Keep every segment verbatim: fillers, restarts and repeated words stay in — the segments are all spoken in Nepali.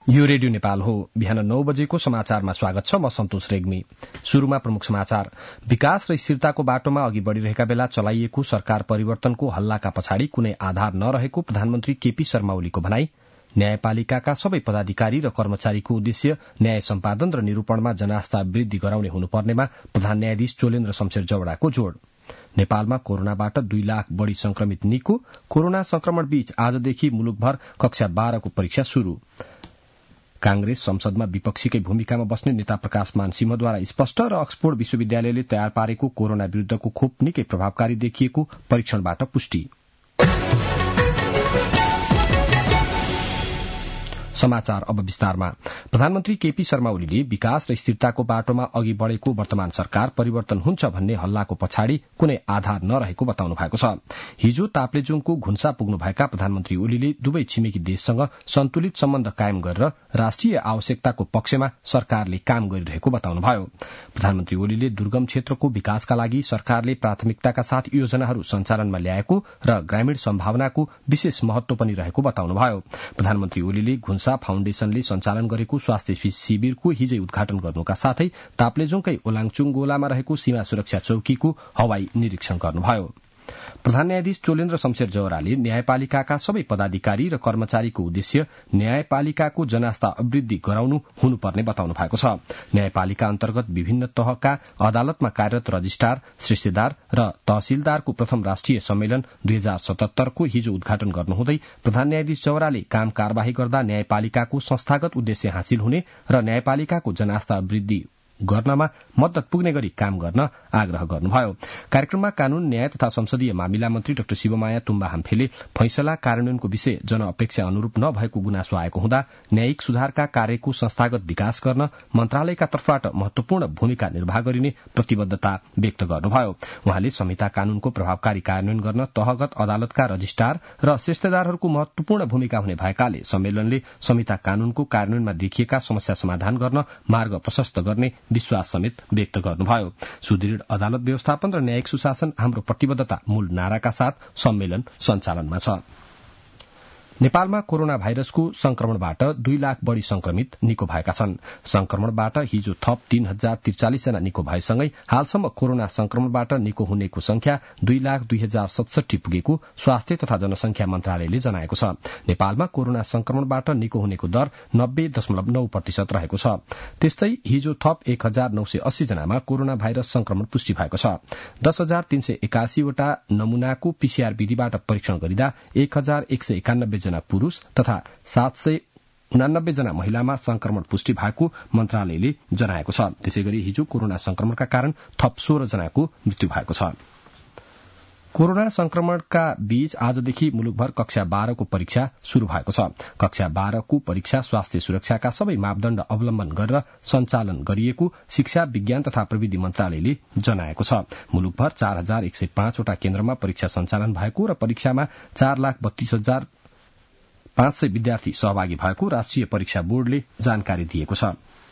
यो रेडियो नेपाल हो। बिहान नौ बजेको समाचारमा स्वागत छ। म सन्तोष रेग्मी। शुरूमा प्रमुख समाचार। विकास र स्थिरताको बाटोमा अघि बढ़िरहेका बेला चलाइएको सरकार परिवर्तनको हल्लाका पछाडि कुनै आधार नरहेको प्रधानमन्त्री केपी शर्मा ओलीको भनाई। न्यायपालिकाका सबै पदाधिकारी र कर्मचारीको उद्देश्य न्याय सम्पादन र निरूपणमा जनास्था वृद्धि गराउने हुनुपर्नेमा प्रधान न्यायाधीश चोलेन्द्र शमशेर जवड़ाको जोड़। नेपालमा कोरोनाबाट दुई लाख बढ़ी संक्रमित निको। कोरोना संक्रमण बीच आजदेखि मुलुकभर कक्षा बाह्रको परीक्षा शुरू। कांग्रेस संसदमा विपक्षीकै भूमिकामा बस्ने नेता प्रकाश मान सिंहद्वारा स्पष्ट र अक्सफोर्ड विश्वविद्यालयले तयार पारेको कोरोना विरूद्धको खोप निकै प्रभावकारी देखिएको परीक्षणबाट पुष्टि। समाचार अब विस्तारमा। प्रधानमन्त्री केपी शर्मा ओलीले विकास र स्थिरताको बाटोमा अघि बढ़ेको वर्तमान सरकार परिवर्तन हुन्छ भन्ने हल्लाको पछाडि कुनै आधार नरहेको बताउनु भएको छ। हिजो ताप्लेजुङको घुन्सा पुग्नुभएका प्रधानमन्त्री ओलीले दुवै छिमेकी देशसँग सन्तुलित सम्बन्ध कायम गरेर राष्ट्रिय आवश्यकताको पक्षमा सरकारले काम गरिरहेको बताउनुभयो। प्रधानमन्त्री ओलीले दुर्गम क्षेत्रको विकासका लागि सरकारले प्राथमिकताका साथ योजनाहरू सञ्चालनमा ल्याएको र ग्रामीण सम्भावनाको विशेष महत्व पनि रहेको बताउनुभयो। प्रधानमन्त्री ओलीले घुन्सा फाउन्डेशनले सञ्चालन गरेको स्वास्थ्य शिविरको हिजै उद्घाटन गर्नुका साथै ताप्लेजुङकै ओलाङचुङ गोलामा रहेको सीमा सुरक्षा चौकीको हवाई निरीक्षण गर्नुभयो। प्रधान न्यायाधीश चोलेन्द्र शमशेर जवड़ाले न्यायपालिकाका सबै पदाधिकारी र कर्मचारीको उद्देश्य न्यायपालिकाको जनास्था वृद्धि गराउनु हुनुपर्ने बताउनु भएको छ। न्यायपालिका अन्तर्गत विभिन्न तहका अदालतमा कार्यरत रजिस्ट्रार, श्रेष्ठदार र तहसीलदारको प्रथम राष्ट्रिय सम्मेलन दुई हजार सतहत्तरको हिजो उद्घाटन गर्नुहुँदै प्रधान न्यायाधीश जवड़ाले काम कार्यवाही गर्दा न्यायपालिकाको संस्थागत उद्देश्य हासिल हुने र न्यायपालिकाको जनास्था वृद्धि गर्नमा मद्दत पुग्ने गरी काम गर्न आग्रह गर्नुभयो। कार्यक्रममा कानून, न्याय तथा संसदीय मामिला मन्त्री डाक्टर शिवमाया तुम्बा हाम्फेले फैसला कार्यान्वयनको विषय जनअपेक्षा अनुरूप नभएको गुनासो आएको हुँदा न्यायिक सुधारका कार्यको संस्थागत विकास गर्न मन्त्रालयका तर्फबाट महत्वपूर्ण भूमिका निर्वाह गरिने प्रतिबद्धता व्यक्त गर्नुभयो। उहाँले संहिता कानूनको प्रभावकारी कार्यान्वयन गर्न तहगत अदालतका रजिस्ट्रार र श्रेष्ठदारहरूको महत्वपूर्ण भूमिका हुने भएकाले सम्मेलनले संहिता कानूनको कार्यान्वयनमा देखिएका समस्या समाधान गर्न मार्ग प्रशस्त गर्ने विश्वास समेत व्यक्त गर्नुभयो। सुदृढ़ अदालत व्यवस्थापन र न्यायिक सुशासन हाम्रो प्रतिबद्धता मूल नाराका साथ सम्मेलन सञ्चालनमा छ। नेपालमा कोरोना भाइरसको संक्रमणबाट दुई लाख बढ़ी संक्रमित निको भएका छन्। संक्रमणबाट हिजो थप तीन हजार त्रिचालिस जना निको भएसँगै हालसम्म कोरोना संक्रमणबाट निको हुनेको संख्या दुई लाख दुई हजार सतसठी पुगेको स्वास्थ्य तथा जनसंख्या मन्त्रालयले जनाएको छ। नेपालमा कोरोना संक्रमणबाट निको हुनेको दर नब्बे दशमलव नौ प्रतिशत रहेको छ। त्यस्तै हिजो थप एक हजार नौ सय अस्सी जनामा कोरोना भाइरस संक्रमण पुष्टि भएको छ। दस हजार तीन सय एकासीवटा नमूनाको पीसीआर विधिबाट परीक्षण गरिँदा एक हजार एक सय एकानब्बे जना पुरूष तथा सात सय उनानब्बे जना महिलामा संक्रमण पुष्टि भएको मन्त्रालयले जनाएको छ। त्यसैगरी हिजो कोरोना संक्रमणका कारण थप सोह्र जनाको मृत्यु भएको छ। कोरोना संक्रमणका बीच आजदेखि मुलुकभर कक्षा बाह्रको परीक्षा शुरू भएको छ। कक्षा बाह्रको परीक्षा स्वास्थ्य सुरक्षाका सबै मापदण्ड अवलम्बन गरेर सञ्चालन गरिएको शिक्षा विज्ञान तथा प्रविधि मन्त्रालयले जनाएको छ। मुलुकभर चार हजार एक सय पाँचवटा केन्द्रमा परीक्षा सञ्चालन भएको र परीक्षामा चार लाख बत्तीस हजार पाँच सय विद्यार्थी सहभागी भएको राष्ट्रिय परीक्षा बोर्डले जानकारी दिएको छ।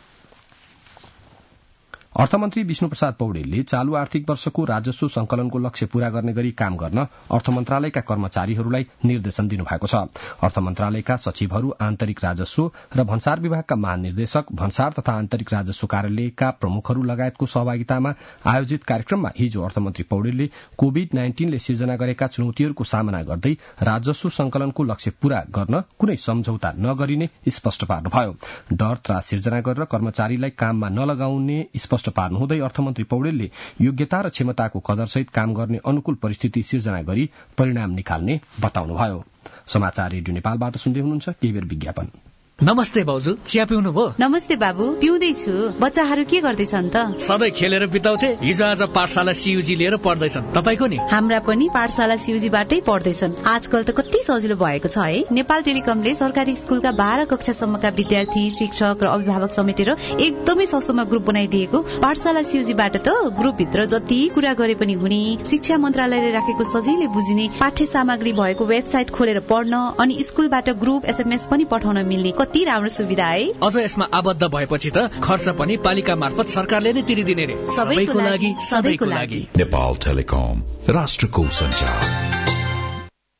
अर्थमन्त्री विष्णुप्रसाद पौडेलले चालू आर्थिक वर्षको राजस्व संकलनको लक्ष्य पूरा गर्ने गरी काम गर्न अर्थ मन्त्रालयका कर्मचारीहरूलाई निर्देशन दिनुभएको छ। अर्थ मन्त्रालयका सचिवहरू, आन्तरिक राजस्व र भन्सार विभागका महानिर्देशक, भन्सार तथा आन्तरिक राजस्व कार्यालयका प्रमुखहरू लगायतको सहभागितामा आयोजित कार्यक्रममा हिजो अर्थमन्त्री पौडेलले कोविड नाइन्टीनले सिर्जना गरेका चुनौतीहरूको सामना गर्दै राजस्व संकलनको लक्ष्य पूरा गर्न कुनै सम्झौता नगरिने स्पष्ट पार्नुभयो। डर त्रास सिर्जना गरेर कर्मचारीलाई काममा नलगाउने स्पष्ट पार्नुहुँदै अर्थमन्त्री पौडेलले योग्यता र क्षमताको कदरसहित काम गर्ने अनुकूल परिस्थिति सिर्जना गरी परिणाम निकाल्ने बताउनुभयो। समाचार रेडियो नेपालबाट सुन्दै हुनुहुन्छ। केही बेर विज्ञापन। नमस्ते भाउजू, चिया पिउनु भयो? नमस्ते बाबु, पिउँदैछु। बच्चाहरू के गर्दैछन् त? सधैँ खेलेर बिताउँथे, हिजो आज पाठशाला सीयूजी लिएर पढ्दैछन्। तपाईको नि? हाम्रा पनि पाठशाला सीयूजीबाटै पढ्दैछन्। आजकल त कति सजिलो भएको छ है। नेपाल टेलिकमले सरकारी स्कुलका बाह्र कक्षासम्मका विद्यार्थी, शिक्षक र अभिभावक समेटेर एकदमै सस्तोमा ग्रुप बनाइदिएको। पाठशाला सीयूजीबाट त ग्रुपभित्र जति कुरा गरे पनि हुने, शिक्षा मन्त्रालयले राखेको सजिलै बुझिने पाठ्य सामग्री भएको वेबसाइट खोलेर पढ्न अनि स्कुलबाट ग्रुप एसएमएस पनि पठाउन मिल्ने कति राम्रो सुविधा है। अझ यसमा आबद्ध भएपछि त खर्च पनि पालिका मार्फत सरकारले नै तिरिदिने रे। सबैको लागि, सधैँको लागि। नेपाल टेलिकम, राष्ट्रको सञ्चार।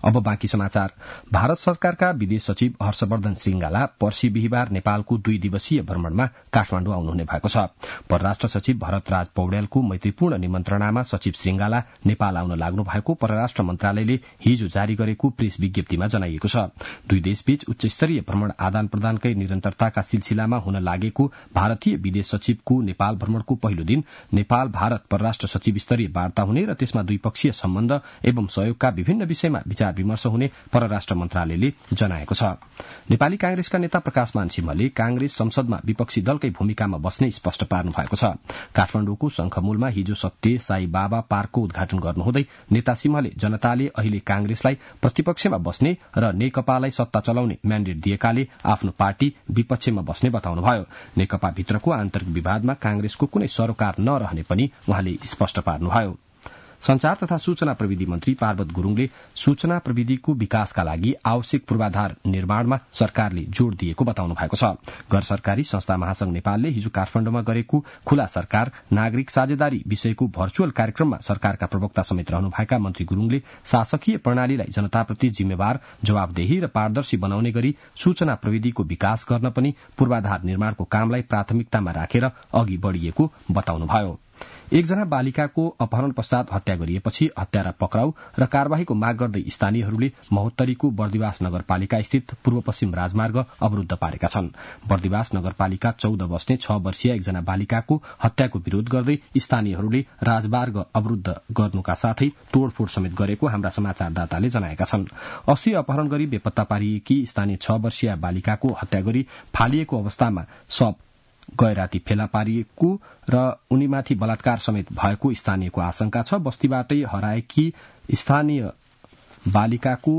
अब बाँकी समाचार। भारत सरकारका विदेश सचिव हर्षवर्धन श्रृंगाला पर्सि बिहिबार नेपालको दुई दिवसीय भ्रमणमा काठमाण्डु आउनुहुने भएको छ। परराष्ट्र सचिव भरतराज पौड्यालको मैत्रीपूर्ण निमन्त्रणामा सचिव श्रृंगाला नेपाल आउन लाग्नु भएको परराष्ट्र मन्त्रालयले हिजो जारी गरेको प्रेस विज्ञप्तिमा जनाइएको छ। दुई देशबीच उच्चस्तरीय भ्रमण आदान प्रदानकै निरन्तरताका सिलसिलामा हुन लागेको भारतीय विदेश सचिवको नेपाल भ्रमणको पहिलो दिन नेपाल भारत परराष्ट्र सचिव स्तरीय वार्ता हुने र त्यसमा द्विपक्षीय सम्बन्ध एवं सहयोगका विभिन्न विषयमा विचार विमर्श हुने परराष्ट्र मन्त्रालयले जनाएको छ। नेपाली कांग्रेसका नेता प्रकाशमान सिंहले कांग्रेस संसदमा विपक्षी दलकै भूमिकामा बस्ने स्पष्ट पार्नु भएको छ। काठमाण्डुको शंखमूलमा हिजो सत्य साई बाबा पार्कको उद्घाटन गर्नुहुँदै नेता सिंहले जनताले अहिले कांग्रेसलाई प्रतिपक्षमा बस्ने र नेकपालाई सत्ता चलाउने म्यान्डेट दिएकाले आफ्नो पार्टी विपक्षमा बस्ने बताउनुभयो। नेकपा भित्रको आन्तरिक विवादमा कांग्रेसको कुनै सरोकार नरहने पनि उहाँले स्पष्ट पार्नुभयो। संचार तथा सूचना प्रविधि मन्त्री पार्वत गुरूङले सूचना प्रविधिको विकासका लागि आवश्यक पूर्वाधार निर्माणमा सरकारले जोड़ दिएको बताउनु भएको छ। गैर सरकारी संस्था महासंघ नेपालले हिजो काठमाण्डुमा गरेको खुला सरकार नागरिक साझेदारी विषयको भर्चुअल कार्यक्रममा सरकारका प्रवक्ता समेत रहनुभएका मन्त्री गुरूङले शासकीय प्रणालीलाई जनताप्रति जिम्मेवार, जवाबदेही र पारदर्शी बनाउने गरी सूचना प्रविधिको विकास गर्न पनि पूर्वाधार निर्माणको कामलाई प्राथमिकतामा राखेर अघि बढ़िएको बताउनुभयो। एकजना बालिकाको अपहरण पश्चात हत्या गरिएपछि हत्यारा पक्राउ र कार्यवाहीको माग गर्दै स्थानीयहरूले महोत्तरीको बर्दिवास नगरपालिका स्थित पूर्व पश्चिम राजमार्ग अवरूद्ध पारेका छन्। बर्दिवास नगरपालिका चौध बस्ने छ वर्षीय एकजना बालिकाको हत्याको विरोध गर्दै स्थानीयहरूले राजमार्ग अवरूद्ध गर्नुका साथै तोड़फोड़ समेत गरेको हाम्रा समाचारदाताले जनाएका छन्। अस्ति अपहरण गरी बेपत्ता पारिएकी स्थानीय छ वर्षीय बालिकाको हत्या गरी फालिएको अवस्थामा शव गैराती फेला पारिएको र उनीमाथि बलात्कार समेत भएको स्थानीयको आशंका छ। बस्तीबाटै हराएकी स्थानीय बालिकाको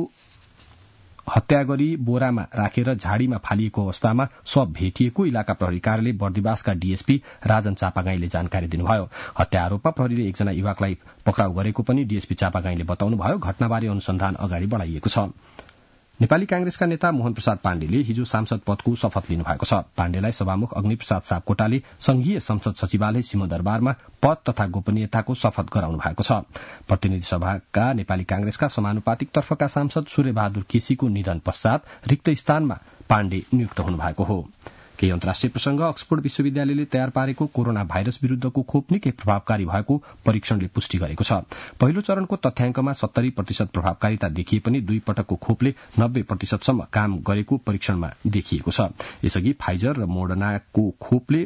हत्या गरी बोरामा राखेर झाडीमा फालिएको अवस्थामा शव भेटिएको इलाका प्रहरी कार्यालय बर्दिवासका डीएसपी राजन चापागाईले जानकारी दिनुभयो। हत्या आरोपमा प्रहरीले एकजना युवकलाई पक्राउ गरेको पनि डीएसपी चापागाईले बताउनुभयो। घटनाबारे अनुसन्धान अगाडि बढ़ाइएको छ। नेपाली कांग्रेसका नेता मोहन प्रसाद पाण्डेले हिजो सांसद पदको शपथ लिनुभएको छ। पाण्डेलाई सभामुख अग्निप्रसाद सापकोटाले संघीय संसद सचिवालय सिंहदरबारमा पद तथा गोपनीयताको शपथ गराउनु भएको छ। प्रतिनिधि सभाका नेपाली कांग्रेसका समानुपातिक तर्फका सांसद सूर्यबहादुर केसीको निधन पश्चात रिक्त स्थानमा पाण्डे नियुक्त हुनुभएको हो। केही अन्तर्राष्ट्रिय प्रसंग। अक्सफोर्ड विश्वविद्यालयले तयार पारेको कोरोना भाइरस विरूद्धको खोप निकै प्रभावकारी भएको परीक्षणले पुष्टि गरेको छ। पहिलो चरणको तथ्याङ्कमा सत्तरी प्रतिशत प्रभावकारिता देखिए पनि दुई पटकको खोपले नब्बे प्रतिशतसम्म काम गरेको परीक्षणमा देखिएको छ। यसअघि फाइजर र मोडर्नाको खोपले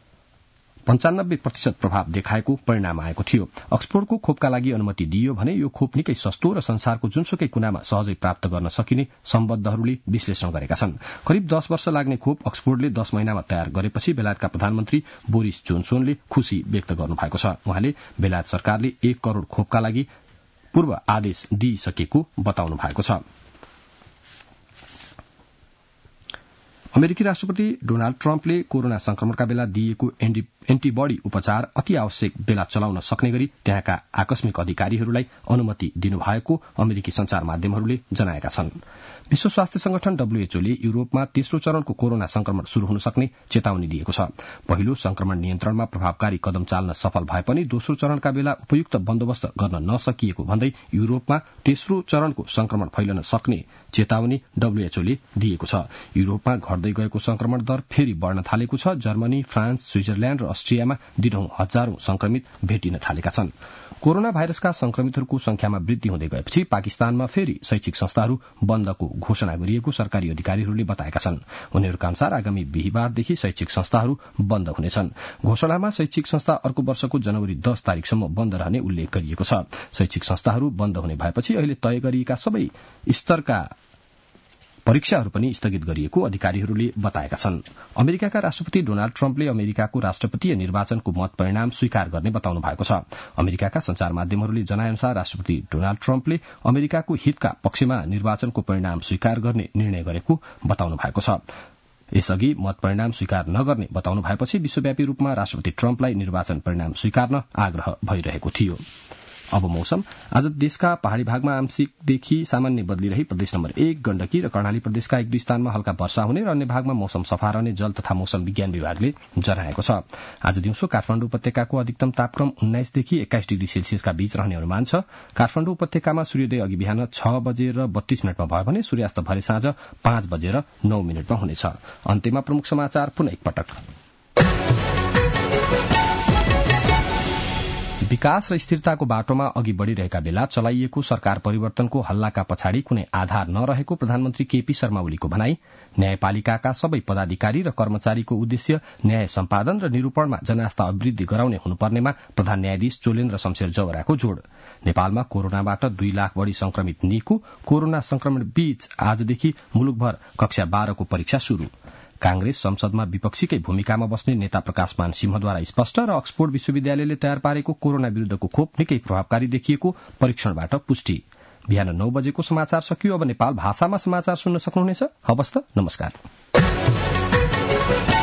पञ्चानब्बे प्रतिशत प्रभाव देखाएको परिणाम आएको थियो। अक्सफोर्डको खोपका लागि अनुमति दिइयो भने यो खोप निकै सस्तो र संसारको जुनसुकै कुनामा सहजै प्राप्त गर्न सकिने सम्बद्धहरूले विश्लेषण गरेका छन्। करिब दस वर्ष लाग्ने खोप अक्सफोर्डले दस महिनामा तयार गरेपछि बेलायतका प्रधानमन्त्री बोरिस जोन्सनले खुशी व्यक्त गर्नुभएको छ। उहाँले बेलायत सरकारले एक करोड़ खोपका लागि पूर्व आदेश दिइसकेको बताउनु भएको छ। अमेरिकी राष्ट्रपति डोनाल्ड ट्रम्पले कोरोना संक्रमणका बेला दिइएको एन्टीबडी उपचार अति आवश्यक बेला चलाउन सक्ने गरी त्यहाँका आकस्मिक अधिकारीहरूलाई अनुमति दिनुभएको अमेरिकी संचार माध्यमहरूले जनाएका छन्। विश्व स्वास्थ्य संगठन डब्ल्यूएचओले युरोपमा तेस्रो चरणको कोरोना संक्रमण शुरू हुन सक्ने चेतावनी दिएको छ। पहिलो संक्रमण नियन्त्रणमा प्रभावकारी कदम चाल्न सफल भए पनि दोस्रो चरणका बेला उपयुक्त बन्दोबस्त गर्न नसकिएको भन्दै युरोपमा तेस्रो चरणको संक्रमण फैलन सक्ने चेतावनी डब्ल्यूएचओले दिएको छ। युरोपमा घट्दै गएको संक्रमण दर फेरि बढ़न थालेको छ। जर्मनी, फ्रान्स, स्विजरल्याण्ड र अस्ट्रियामा दिनहुँ हजारौं संक्रमित भेटिन थालेका छन्। कोरोना भाइरसका संक्रमितहरूको संख्यामा वृद्धि हुँदै गएपछि पाकिस्तानमा फेरि शैक्षिक संस्थाहरू बन्दको घोषणा गरिएको सरकारी अधिकारीहरूले बताएका छन्। उनीहरूका अनुसार आगामी बिहिबारदेखि शैक्षिक संस्थाहरू बन्द हुनेछन्। घोषणामा शैक्षिक संस्था अर्को वर्षको जनवरी दस तारिकसम्म बन्द रहने उल्लेख गरिएको छ। शैक्षिक संस्थाहरू बन्द हुने भएपछि अहिले तय गरिएका सबै स्तरका परीक्षाहरू पनि स्थगित गरिएको अधिकारीहरूले बताएका छन्। अमेरिकाका राष्ट्रपति डोनाल्ड ट्रम्पले अमेरिकाको राष्ट्रपतीय निर्वाचनको मत परिणाम स्वीकार गर्ने बताउनु भएको छ। अमेरिकाका संचार माध्यमहरूले जनाएअनुसार राष्ट्रपति डोनाल्ड ट्रम्पले अमेरिकाको हितका पक्षमा निर्वाचनको परिणाम स्वीकार गर्ने निर्णय गरेको बताउनु भएको छ। यसअघि मत परिणाम स्वीकार नगर्ने बताउनु भएपछि विश्वव्यापी रूपमा राष्ट्रपति ट्रम्पलाई निर्वाचन परिणाम स्वीकार्न आग्रह भइरहेको थियो। अब मौसम। आज देशका पहाड़ी भागमा आंशिकदेखि सामान्य बदली रही प्रदेश नम्बर एक गण्डकी र कर्णाली प्रदेशका एक दुई स्थानमा हल्का वर्षा हुने र अन्य भागमा मौसम सफा रहने जल तथा मौसम विज्ञान विभागले जनाएको छ। आज दिउँसो काठमाडौँ उपत्यकाको अधिकतम तापक्रम उन्नाइसदेखि एक्काइस डिग्री सेल्सियसका बीच रहने अनुमान छ। काठमाडौँ उपत्यकामा सूर्योदय अघि बिहान छ बजेर बत्तीस मिनटमा भयो भने सूर्यास्त भरे साँझ पाँच बजेर नौ मिनटमा हुनेछ। अन्त्यमा प्रमुख समाचार पुनः एकपटक। विकास र स्थिरताको बाटोमा अघि बढ़िरहेका बेला चलाइएको सरकार परिवर्तनको हल्लाका पछाडि कुनै आधार नरहेको प्रधानमन्त्री केपी शर्मा ओलीको भनाई। न्यायपालिकाका सबै पदाधिकारी र कर्मचारीको उद्देश्य न्याय सम्पादन र निरूपणमा जनास्था अभिवृद्धि गराउने हुनुपर्नेमा प्रधान न्यायाधीश चोलेन्द्र शमशेर जवराको जोड़। नेपालमा कोरोनाबाट दुई लाख बढ़ी संक्रमित निको। कोरोना संक्रमण बीच आजदेखि मुलुकभर कक्षा बाह्रको परीक्षा शुरू। कांग्रेस संसदमा विपक्षीकै भूमिकामा बस्ने नेता प्रकाशमान सिंहद्वारा स्पष्ट र अक्सफोर्ड विश्वविद्यालयले तयार पारेको कोरोना विरूद्धको खोप निकै प्रभावकारी देखिएको परीक्षणबाट पुष्टि। बिहान नौ बजेको समाचार सकियो। अब नेपाल भाषामा समाचार सुन्न सक्नुहुनेछ। हवस् त, नमस्कार।